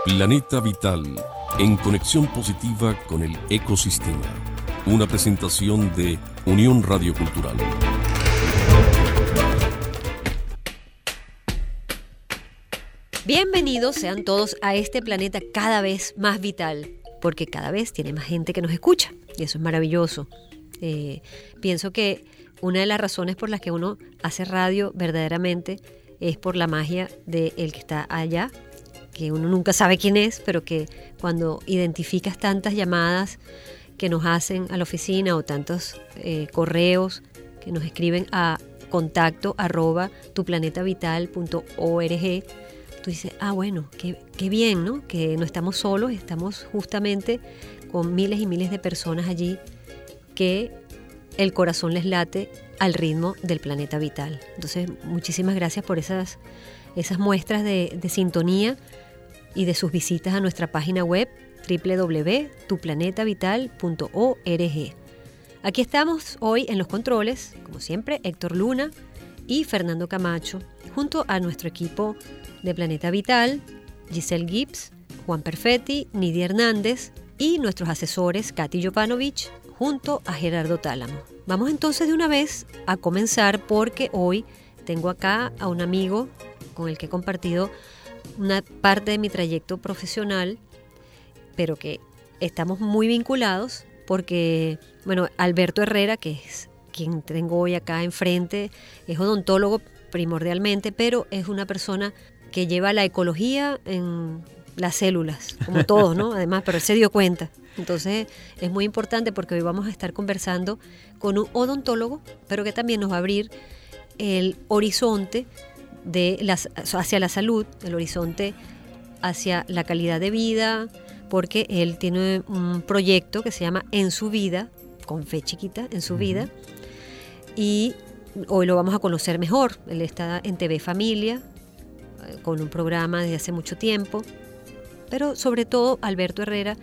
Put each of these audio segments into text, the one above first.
Planeta Vital, en conexión positiva con el ecosistema. Una presentación de Unión Radio Cultural. Bienvenidos sean todos a este planeta cada vez más vital, porque cada vez tiene más gente que nos escucha, y eso es maravilloso. Pienso que una de las razones por las que uno hace radio verdaderamente es por la magia del que está allá, que uno nunca sabe quién es, pero que cuando identificas tantas llamadas que nos hacen a la oficina o tantos correos que nos escriben a contacto@tuplanetavital.org, tú dices, bueno, qué bien, ¿no? Que no estamos solos, estamos justamente con miles y miles de personas allí que el corazón les late al ritmo del planeta vital. Entonces, muchísimas gracias por esas muestras de sintonía y de sus visitas a nuestra página web www.tuplanetavital.org. Aquí estamos hoy en los controles, como siempre, Héctor Luna y Fernando Camacho, junto a nuestro equipo de Planeta Vital, Giselle Gibbs, Juan Perfetti, Nidia Hernández y nuestros asesores Katy Jovanovic, junto a Gerardo Tálamo. Vamos entonces de una vez a comenzar porque hoy tengo acá a un amigo con el que he compartido una parte de mi trayecto profesional, pero que estamos muy vinculados porque, Alberto Herrera, que es quien tengo hoy acá enfrente, es odontólogo primordialmente, pero es una persona que lleva la ecología en las células, como todos, ¿no? Además, pero él se dio cuenta. Entonces, es muy importante porque hoy vamos a estar conversando con un odontólogo, pero que también nos va a abrir el horizonte hacia la salud, el horizonte hacia la calidad de vida, porque él tiene un proyecto que se llama En Su Vida, con fe chiquita, En Su Vida, y hoy lo vamos a conocer mejor. Él está en TV Familia, con un programa desde hace mucho tiempo, pero sobre todo Alberto Herrera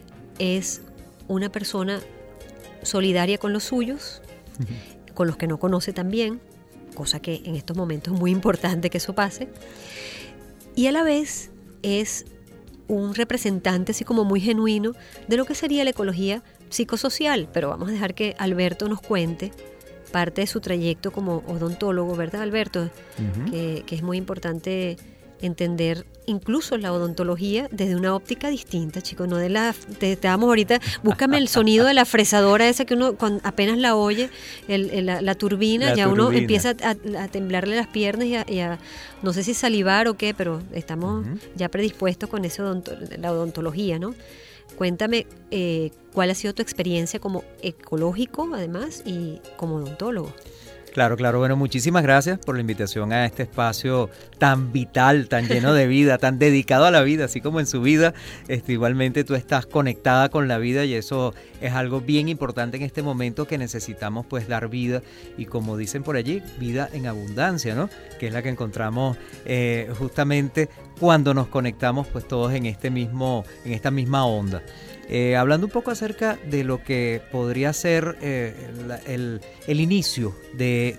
es una persona solidaria con los suyos, con los que no conoce también, cosa que en estos momentos es muy importante que eso pase, y a la vez es un representante así como muy genuino de lo que sería la ecología psicosocial, pero vamos a dejar que Alberto nos cuente parte de su trayecto como odontólogo, ¿verdad, Alberto? Que es muy importante entender incluso la odontología desde una óptica distinta, chicos, no de te damos ahorita, búscame el sonido de la fresadora esa que uno apenas la oye, la turbina, uno empieza a temblarle las piernas y a no sé si salivar o qué, pero estamos ya predispuestos con la odontología, ¿no? Cuéntame cuál ha sido tu experiencia como ecológico, además, y como odontólogo. Claro. Bueno, muchísimas gracias por la invitación a este espacio tan vital, tan lleno de vida, tan dedicado a la vida, así como En Su Vida. Igualmente tú estás conectada con la vida y eso es algo bien importante en este momento que necesitamos pues dar vida y, como dicen por allí, vida en abundancia, ¿no? Que es la que encontramos justamente cuando nos conectamos pues todos en esta misma onda. Hablando un poco acerca de lo que podría ser el inicio de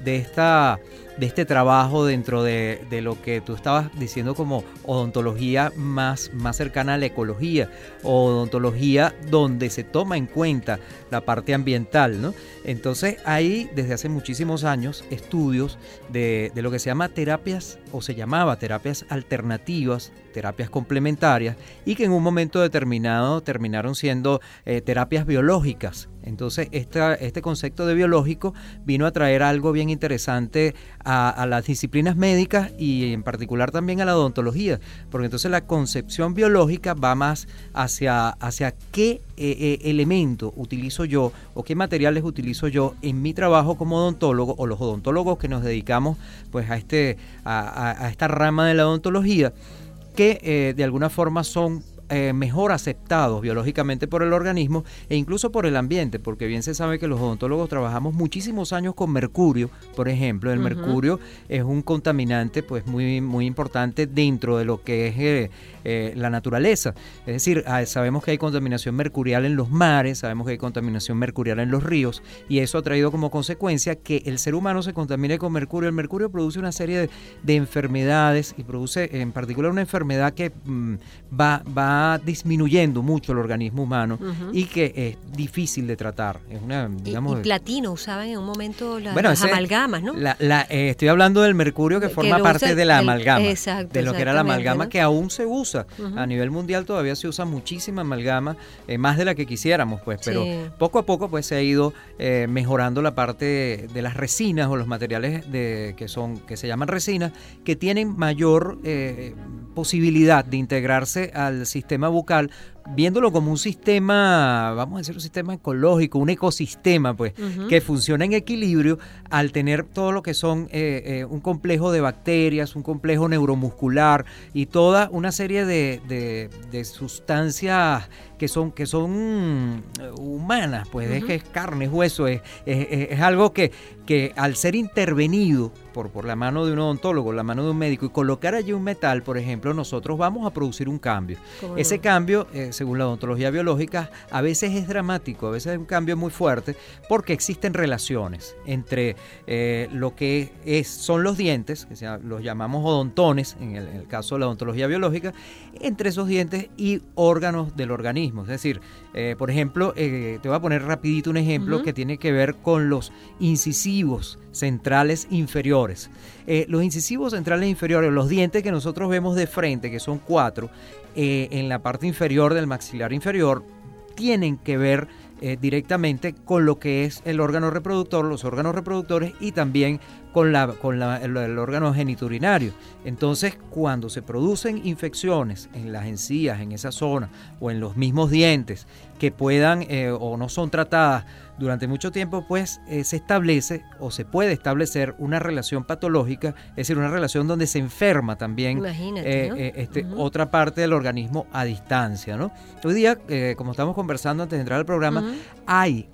este trabajo dentro de lo que tú estabas diciendo como odontología más cercana a la ecología, o odontología donde se toma en cuenta la parte ambiental, ¿no? Entonces hay desde hace muchísimos años estudios de lo que se llama terapias, o se llamaba terapias alternativas, terapias complementarias, y que en un momento determinado terminaron siendo terapias biológicas. Entonces este concepto de biológico vino a traer algo bien interesante a las disciplinas médicas y en particular también a la odontología, porque entonces la concepción biológica va más hacia qué elemento utilizo yo o qué materiales utilizo yo en mi trabajo como odontólogo, o los odontólogos que nos dedicamos pues a esta rama de la odontología, que de alguna forma son mejor aceptados biológicamente por el organismo e incluso por el ambiente, porque bien se sabe que los odontólogos trabajamos muchísimos años con mercurio, por ejemplo. El mercurio es un contaminante pues muy, muy importante dentro de lo que es la naturaleza. Es decir, sabemos que hay contaminación mercurial en los mares, sabemos que hay contaminación mercurial en los ríos, y eso ha traído como consecuencia que el ser humano se contamine con mercurio. El mercurio produce una serie de enfermedades, y produce en particular una enfermedad que va disminuyendo mucho el organismo humano y que es difícil de tratar. Es una, digamos, y platino usaban en un momento las amalgamas, ¿no? Estoy hablando del mercurio que forma parte de la amalgama, de lo que era la amalgama, ¿no? Que aún se usa. A nivel mundial todavía se usa muchísima amalgama, más de la que quisiéramos, pues, pero poco a poco pues se ha ido mejorando la parte de las resinas o los materiales que se llaman resinas, que tienen mayor posibilidad de integrarse al sistema bucal, viéndolo como un sistema, vamos a decir, un sistema ecológico, un ecosistema, pues, que funciona en equilibrio al tener todo lo que son un complejo de bacterias, un complejo neuromuscular y toda una serie de sustancias que son humanas, pues, es carne, es hueso, es algo que al ser intervenido por la mano de un odontólogo, la mano de un médico, y colocar allí un metal, por ejemplo, nosotros vamos a producir un cambio. Ese cambio, según la odontología biológica, a veces es dramático, a veces es un cambio muy fuerte, porque existen relaciones entre lo que son los dientes, que los llamamos odontones, en el caso de la odontología biológica, entre esos dientes y órganos del organismo. Es decir, por ejemplo, te voy a poner rapidito un ejemplo que tiene que ver con los incisivos centrales inferiores. Los incisivos centrales inferiores, los dientes que nosotros vemos de frente, que son 4, en la parte inferior del maxilar inferior, tienen que ver directamente con lo que es el órgano reproductor, los órganos reproductores, y también con el órgano genitourinario. Entonces, cuando se producen infecciones en las encías, en esa zona, o en los mismos dientes, que puedan o no son tratadas durante mucho tiempo, pues se establece o se puede establecer una relación patológica, es decir, una relación donde se enferma también otra parte del organismo a distancia, ¿no? Hoy día, como estamos conversando antes de entrar al programa, hay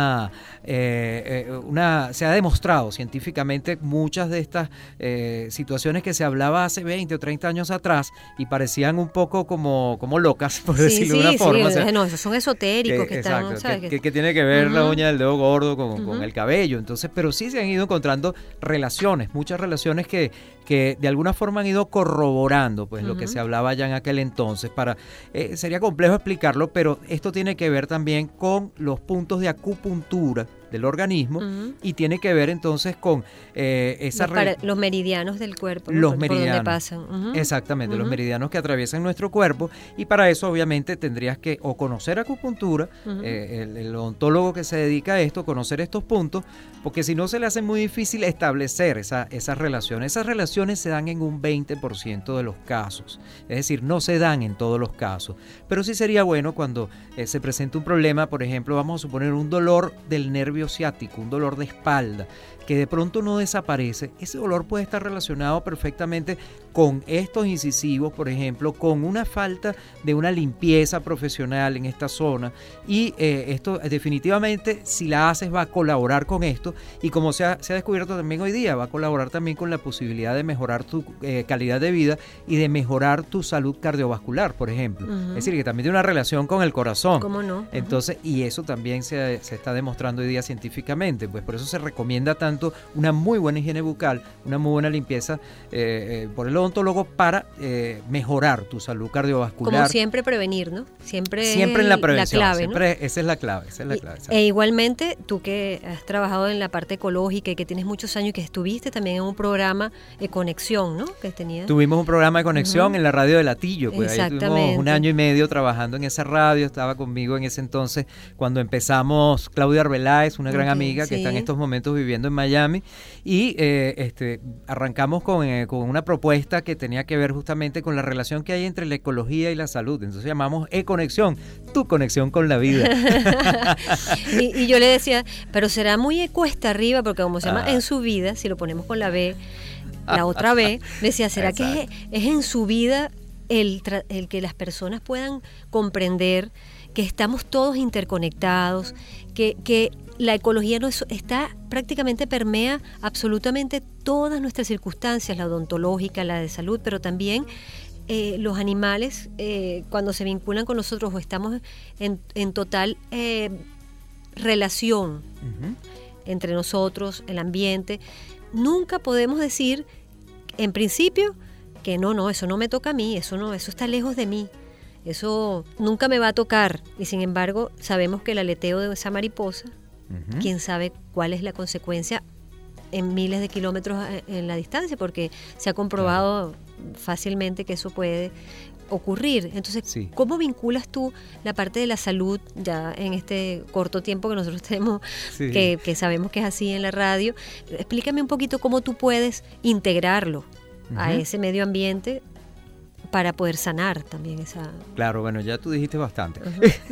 se ha demostrado científicamente muchas de estas situaciones que se hablaba hace 20 o 30 años atrás y parecían un poco como locas, por decirlo de una forma. O sea, no, esos son esotéricos que están, ¿sabes? Que tiene que ver la uña del dedo gordo con el cabello. Entonces, pero sí se han ido encontrando relaciones, muchas relaciones que de alguna forma han ido corroborando pues lo que se hablaba ya en aquel entonces. Sería complejo explicarlo, pero esto tiene que ver también con los puntos de acupuntura del organismo y tiene que ver entonces con los meridianos del cuerpo, ¿no? Los por meridianos, donde pasan. Exactamente, los meridianos que atraviesan nuestro cuerpo, y para eso obviamente tendrías que o conocer acupuntura, el odontólogo que se dedica a esto, conocer estos puntos, porque si no se le hace muy difícil establecer esas relaciones. Esas relaciones se dan en un 20% de los casos, es decir, no se dan en todos los casos, pero sí sería bueno cuando se presenta un problema, por ejemplo, vamos a suponer un dolor del nervio ciático, un dolor de espalda, que de pronto no desaparece. Ese dolor puede estar relacionado perfectamente con estos incisivos, por ejemplo, con una falta de una limpieza profesional en esta zona, y esto definitivamente, si la haces, va a colaborar con esto, y como se ha descubierto también hoy día, va a colaborar también con la posibilidad de mejorar tu calidad de vida y de mejorar tu salud cardiovascular, por ejemplo. Es decir, que también tiene una relación con el corazón. ¿Cómo no? Entonces, y eso también se está demostrando hoy día científicamente, pues por eso se recomienda tanto una muy buena higiene bucal, una muy buena limpieza por el odontólogo para mejorar tu salud cardiovascular. Como siempre, prevenir, ¿no? Siempre en la prevención, la clave, siempre, ¿no? Esa es la clave. Igualmente, tú que has trabajado en la parte ecológica y que tienes muchos años y que estuviste también en un programa de conexión, ¿no? Que tenías. Tuvimos un programa de conexión en la radio de Latillo, pues ahí estuvimos 1 año y medio trabajando en esa radio. Estaba conmigo en ese entonces cuando empezamos Claudia Arbeláez, una gran amiga que está en estos momentos viviendo en Miami, y arrancamos con una propuesta que tenía que ver justamente con la relación que hay entre la ecología y la salud. Entonces llamamos E-Conexión, tu conexión con la vida. y yo le decía, pero será muy cuesta arriba, porque como se llama en su vida, si lo ponemos con la B, la otra B, decía, ¿será que es en su vida el que las personas puedan comprender que estamos todos interconectados, que la ecología está prácticamente permea absolutamente todas nuestras circunstancias, la odontológica, la de salud, pero también los animales cuando se vinculan con nosotros o estamos en total relación entre nosotros, el ambiente, nunca podemos decir en principio que no, eso no me toca a mí, eso está lejos de mí. Eso nunca me va a tocar, y sin embargo sabemos que el aleteo de esa mariposa, quién sabe cuál es la consecuencia en miles de kilómetros en la distancia, porque se ha comprobado fácilmente que eso puede ocurrir. Entonces, sí. ¿Cómo vinculas tú la parte de la salud ya en este corto tiempo que nosotros tenemos, sí, que sabemos que es así en la radio? Explícame un poquito cómo tú puedes integrarlo a ese medio ambiente para poder sanar también esa... Claro, bueno, ya tú dijiste bastante.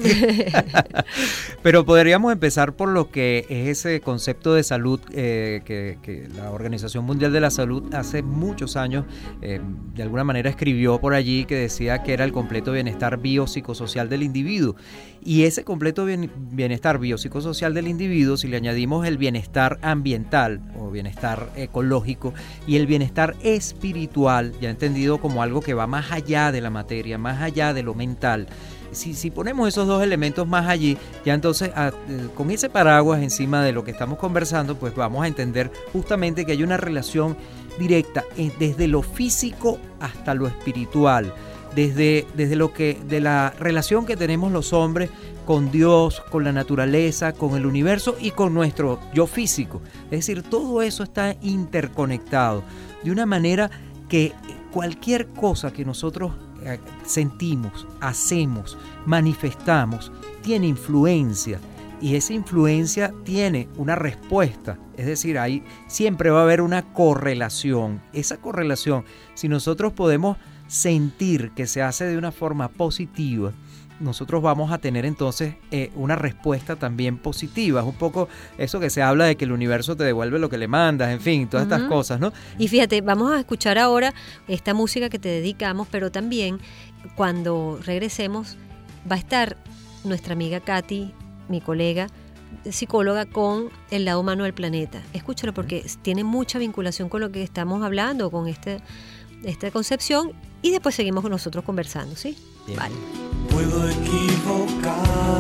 Pero podríamos empezar por lo que es ese concepto de salud que la Organización Mundial de la Salud hace muchos años de alguna manera escribió por allí, que decía que era el completo bienestar biopsicosocial del individuo. Y ese completo bienestar biopsicosocial del individuo, si le añadimos el bienestar ambiental o bienestar ecológico y el bienestar espiritual, ya entendido como algo que va más allá de la materia, más allá de lo mental. Si ponemos esos dos elementos más allí, ya entonces con ese paraguas encima de lo que estamos conversando, pues vamos a entender justamente que hay una relación directa desde lo físico hasta lo espiritual, desde de la relación que tenemos los hombres con Dios, con la naturaleza, con el universo y con nuestro yo físico. Es decir, todo eso está interconectado de una manera que cualquier cosa que nosotros sentimos, hacemos, manifestamos, tiene influencia, y esa influencia tiene una respuesta. Es decir, ahí siempre va a haber una correlación. Esa correlación, si nosotros podemos sentir que se hace de una forma positiva, nosotros vamos a tener entonces una respuesta también positiva. Es un poco eso que se habla de que el universo te devuelve lo que le mandas, en fin, todas estas cosas, ¿no? Y fíjate, vamos a escuchar ahora esta música que te dedicamos, pero también cuando regresemos va a estar nuestra amiga Katy, mi colega psicóloga, con el lado humano del planeta. Escúchalo porque tiene mucha vinculación con lo que estamos hablando, con esta concepción, y después seguimos con nosotros conversando, ¿sí? Bien. Vale. Puedo equivocarme,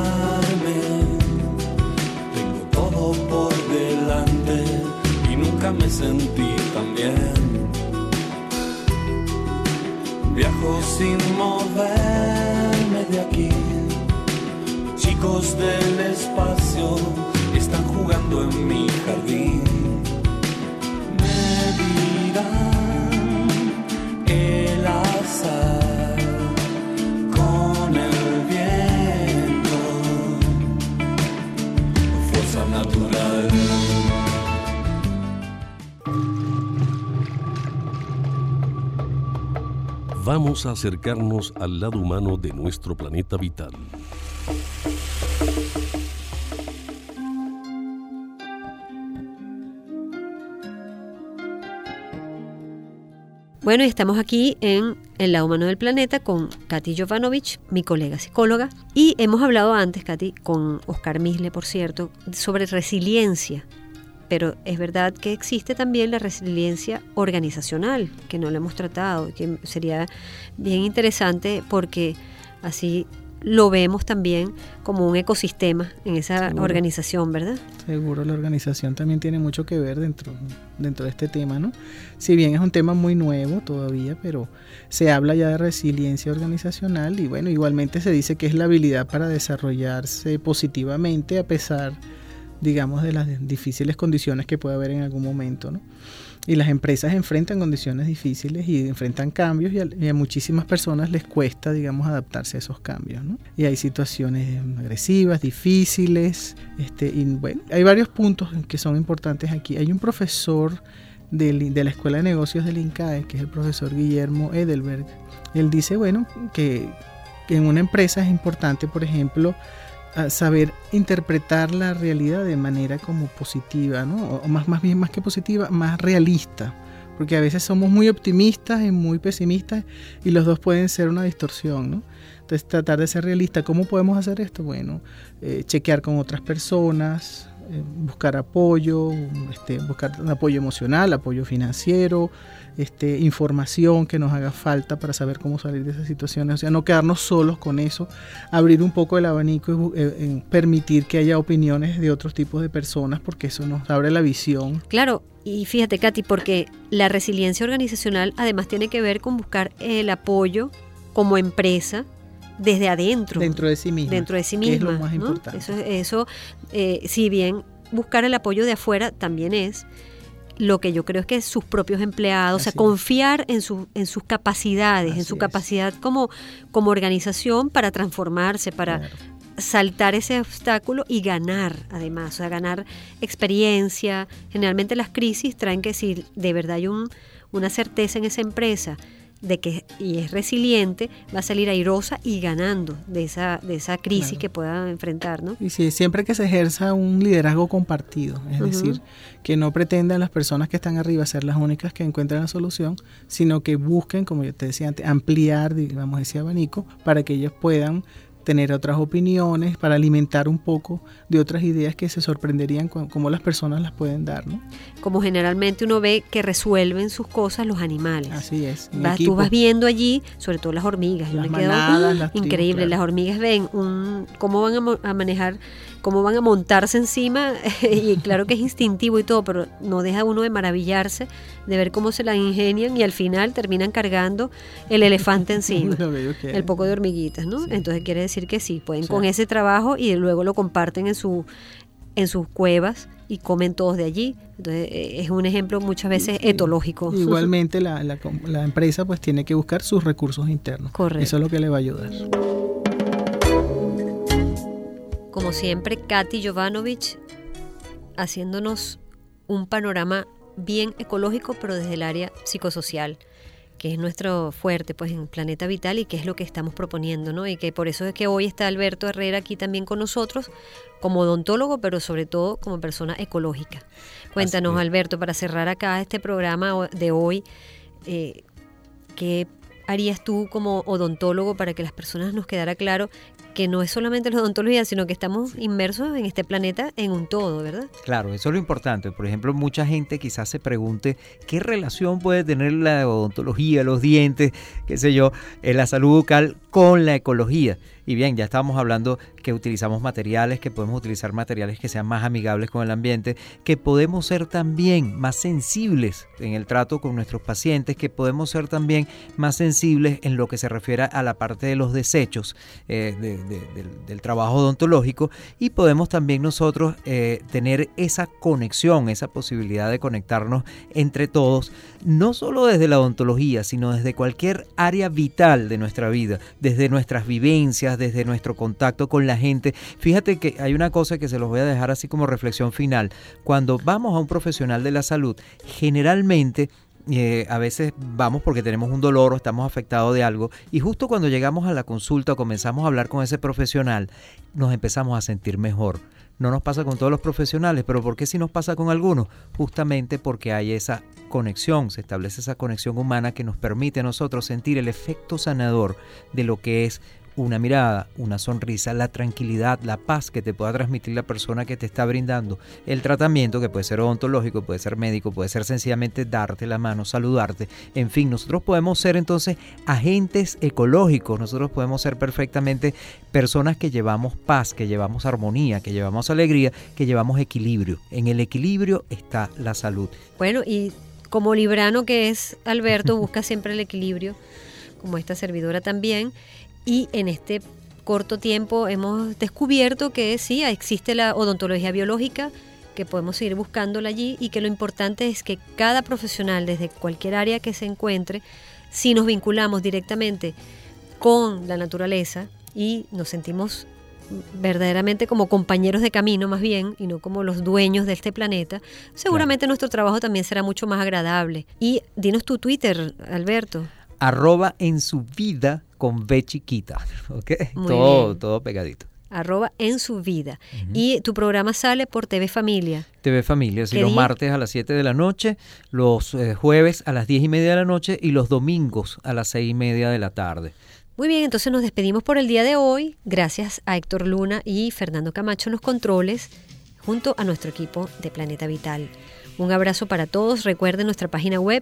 tengo todo por delante y nunca me sentí tan bien. Viajo sin moverme de aquí, chicos del espacio están jugando en mi jardín. Me dirán el azar natural. Vamos a acercarnos al lado humano de nuestro planeta vital. Bueno, y estamos aquí en El lado humano del planeta con Katy Jovanovic, mi colega psicóloga, y hemos hablado antes, Katy, con Oscar Misle, por cierto, sobre resiliencia, pero es verdad que existe también la resiliencia organizacional, que no la hemos tratado, que sería bien interesante porque así lo vemos también como un ecosistema en esa organización, ¿verdad? Seguro, la organización también tiene mucho que ver dentro de este tema, ¿no? Si bien es un tema muy nuevo todavía, pero se habla ya de resiliencia organizacional y bueno, igualmente se dice que es la habilidad para desarrollarse positivamente a pesar, digamos, de las difíciles condiciones que puede haber en algún momento, ¿no? Y las empresas enfrentan condiciones difíciles y enfrentan cambios y a muchísimas personas les cuesta, digamos, adaptarse a esos cambios, ¿no? Y hay situaciones agresivas, difíciles, y bueno, hay varios puntos que son importantes aquí. Hay un profesor de la Escuela de Negocios del INCAE, que es el profesor Guillermo Edelberg. Él dice, bueno, que en una empresa es importante, por ejemplo, saber interpretar la realidad de manera como positiva, ¿no? O más bien, más que positiva, más realista, porque a veces somos muy optimistas y muy pesimistas y los dos pueden ser una distorsión, ¿no? Entonces tratar de ser realista. ¿Cómo podemos hacer esto? Bueno, chequear con otras personas, buscar apoyo, buscar un apoyo emocional, apoyo financiero, información que nos haga falta para saber cómo salir de esas situaciones. O sea, no quedarnos solos con eso, abrir un poco el abanico y permitir que haya opiniones de otros tipos de personas, porque eso nos abre la visión. Claro, y fíjate, Katy, porque la resiliencia organizacional además tiene que ver con buscar el apoyo como empresa desde adentro. Dentro de sí misma. Dentro de sí misma. Que es lo más importante. Eso si bien buscar el apoyo de afuera también es, lo que yo creo es que sus propios empleados, Así o sea, confiar en sus capacidades, Así en su es. capacidad como organización para transformarse, para saltar ese obstáculo y ganar, además, o sea, ganar experiencia. Generalmente las crisis traen que si de verdad hay una certeza en esa empresa de que y es resiliente, va a salir airosa y ganando de esa crisis Claro. que pueda enfrentar, ¿no? Y sí, siempre que se ejerza un liderazgo compartido, es decir, que no pretendan las personas que están arriba ser las únicas que encuentran la solución, sino que busquen, como yo te decía antes, ampliar, digamos, ese abanico para que ellos puedan tener otras opiniones, para alimentar un poco de otras ideas que se sorprenderían con cómo las personas las pueden dar, ¿no? Como generalmente uno ve que resuelven sus cosas los animales. Así es. en Tú equipo. vas viendo allí, sobre todo las hormigas. Yo Las me quedo manadas, las tribus, increíble. claro. Las hormigas ven cómo van a manejar, cómo van a montarse encima y claro que es instintivo y todo, pero no deja uno de maravillarse de ver cómo se la ingenian y al final terminan cargando el elefante encima. Lo que yo quiero. El poco de hormiguitas, ¿no? Sí. Entonces quiere decir que sí, pueden Sí. con ese trabajo y luego lo comparten en sus cuevas y comen todos de allí. Entonces es un ejemplo muchas veces Sí. etológico. Igualmente la empresa pues tiene que buscar sus recursos internos. Correcto. Eso es lo que le va a ayudar. Como siempre, Katy Jovanovic haciéndonos un panorama bien ecológico, pero desde el área psicosocial, que es nuestro fuerte pues en Planeta Vital y que es lo que estamos proponiendo, ¿no? Y que por eso es que hoy está Alberto Herrera aquí también con nosotros como odontólogo, pero sobre todo como persona ecológica. Cuéntanos, Así es. Alberto, para cerrar acá este programa de hoy, ¿qué harías tú como odontólogo para que las personas nos quedara claro que no es solamente la odontología, sino que estamos inmersos en este planeta en un todo, ¿verdad? Claro, eso es lo importante. Por ejemplo, mucha gente quizás se pregunte qué relación puede tener la odontología, los dientes, qué sé yo, la salud bucal con la ecología. Y bien, ya estábamos hablando que utilizamos materiales, que podemos utilizar materiales que sean más amigables con el ambiente, que podemos ser también más sensibles en el trato con nuestros pacientes, que podemos ser también más sensibles en lo que se refiere a la parte de los desechos del trabajo odontológico, y podemos también nosotros tener esa conexión, esa posibilidad de conectarnos entre todos, no solo desde la odontología, sino desde cualquier área vital de nuestra vida, desde nuestras vivencias, desde nuestro contacto con la gente. Fíjate que hay una cosa que se los voy a dejar así como reflexión final. Cuando vamos a un profesional de la salud, generalmente a veces vamos porque tenemos un dolor o estamos afectados de algo, y justo cuando llegamos a la consulta o comenzamos a hablar con ese profesional, nos empezamos a sentir mejor. No nos pasa con todos los profesionales, pero ¿por qué sí nos pasa con algunos? Justamente porque hay esa conexión, se establece esa conexión humana que nos permite a nosotros sentir el efecto sanador de lo que es una mirada, una sonrisa, la tranquilidad, la paz que te pueda transmitir la persona que te está brindando el tratamiento, que puede ser odontológico, puede ser médico, puede ser sencillamente darte la mano, saludarte. En fin, nosotros podemos ser entonces agentes ecológicos, nosotros podemos ser perfectamente personas que llevamos paz, que llevamos armonía, que llevamos alegría, que llevamos equilibrio. En el equilibrio está la salud. Bueno, y como librano que es Alberto, busca siempre el equilibrio, como esta servidora también. Y en este corto tiempo hemos descubierto que sí, existe la odontología biológica, que podemos seguir buscándola allí, y que lo importante es que cada profesional, desde cualquier área que se encuentre, si nos vinculamos directamente con la naturaleza y nos sentimos verdaderamente como compañeros de camino más bien, y no como los dueños de este planeta, seguramente nuestro trabajo también será mucho más agradable. Y dinos tu Twitter, Alberto. @ensuvida con B chiquita, ¿ok? Muy Todo, bien. todo pegadito. @ensuvida. Y tu programa sale por TV Familia. TV Familia, sí, los martes a las 7 de la noche, los jueves a las 10:30 de la noche y los domingos a las 6:30 de la tarde. Muy bien, entonces nos despedimos por el día de hoy. Gracias a Héctor Luna y Fernando Camacho en los controles, junto a nuestro equipo de Planeta Vital. Un abrazo para todos. Recuerden nuestra página web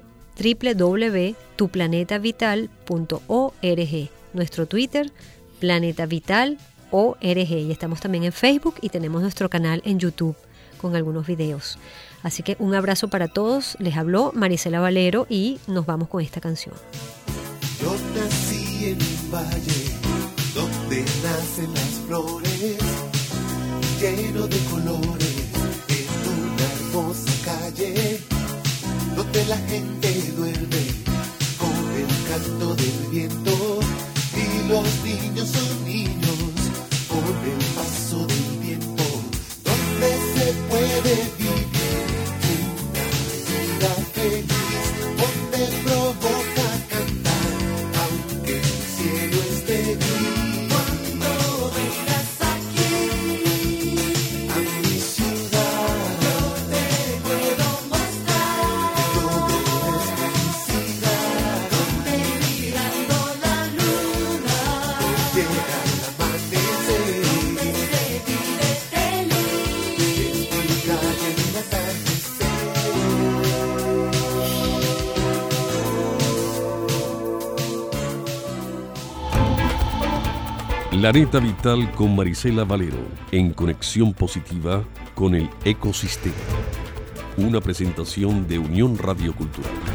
www.tuplanetavital.org, nuestro Twitter, Planeta Vital ORG, y estamos también en Facebook y tenemos nuestro canal en YouTube con algunos videos. Así que un abrazo para todos. Les habló Marisela Valero y nos vamos con esta canción. Yo nací en un valle donde nacen las flores, lleno de colores, en una hermosa calle donde la gente duerme con el canto del viento y los niños son niños con el paso del tiempo, donde se puede vivir una vida feliz, donde provoca cantar aunque el cielo esté gris. Cuando vengas aquí a mi ciudad, yo te puedo mostrar todo es felicidad, donde mirando la luna llega el amanecer, donde se vive feliz, en mi calle el atardecer. Planeta Vital con Marisela Valero, en conexión positiva con el ecosistema. Una presentación de Unión Radio Cultural.